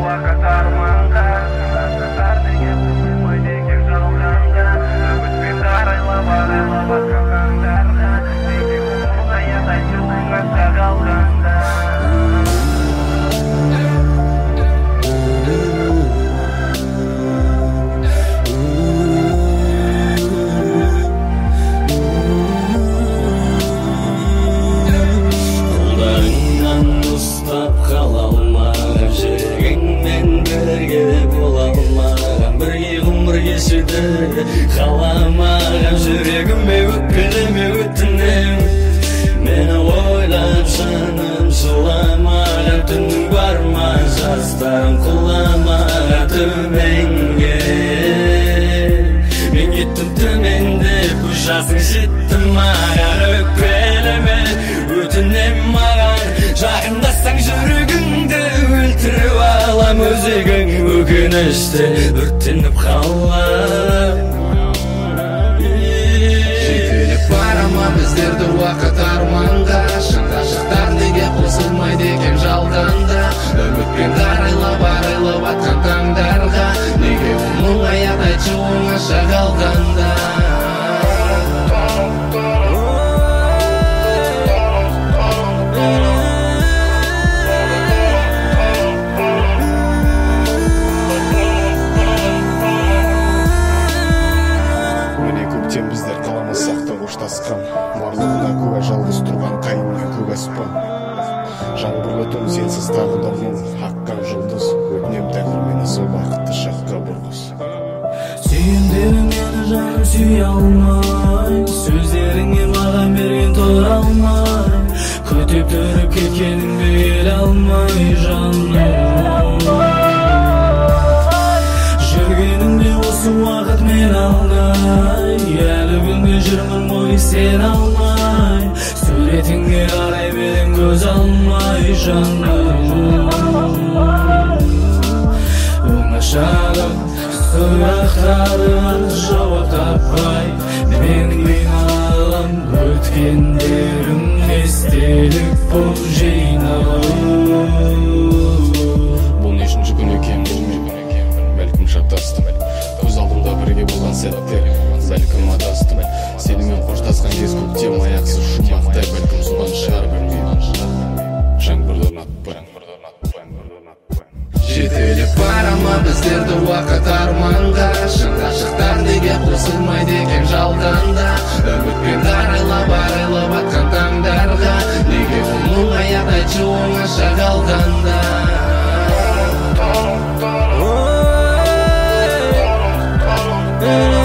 уақыт арманға шындасықтар деген қосылмайды екен жалғанда үмітпен арайлап атқан таңдарға неге оңай жолыңа қалғанда қаламаған жүрегіме өкпелеме өтінем мені ойлап жаным жыламаған түнің бар ма жастарым құламаған төменге мен кеттім төмендеп үш жасың жетті маған өкпелеме өтінем маған жақындасаң жүрегіңді өлтіріп алам өзегің өкініште өртеніп қалам біздерді уақыт арманға шын ғашықтар неге қосылмайды екен жалғанда үмітпен арайлап атқан таңдарға неге оңай айтшы оңаша қалғанда біздер қаламасақ та қоштасқан барлығына куә жалғыз тұрған қайын мен көк аспан жаңбырлы түн сенсіз тағы да мұң аққан жұлдыз өтінем тәңір мені сол бақытты шаққа бұрғыз сүйемдерің мені жаным сүйе алмай сөздеріңе маған берген тұра алмай көтеп түріп кеткеніңді келе алмай жаным жүргеніңде осы уақыт мен алдай әлі күнге жүрмін ғой сен алмай суретіңе қарай берем көз алмай жаным оңашада сұрақтарыма жауап таппай мен қиналам өткендерім естелік боп жиналып бұл нешінші күн екен бәлкім шатастым көз алдымда бірге болған сәттер бәлкім адастым сенімен қоштасқан кез көктем аяқсыз жұмақтай бәлкім содан шығар білмеймін жаңбырлы ұнатпай жетелеп бара ма біздерді уақыт арманға шын ғашықтар неге қосылмайды екен жалғанда үмітпен арайлап атқан таңдарға неге оңай айтшы оңаша қалғанда Oh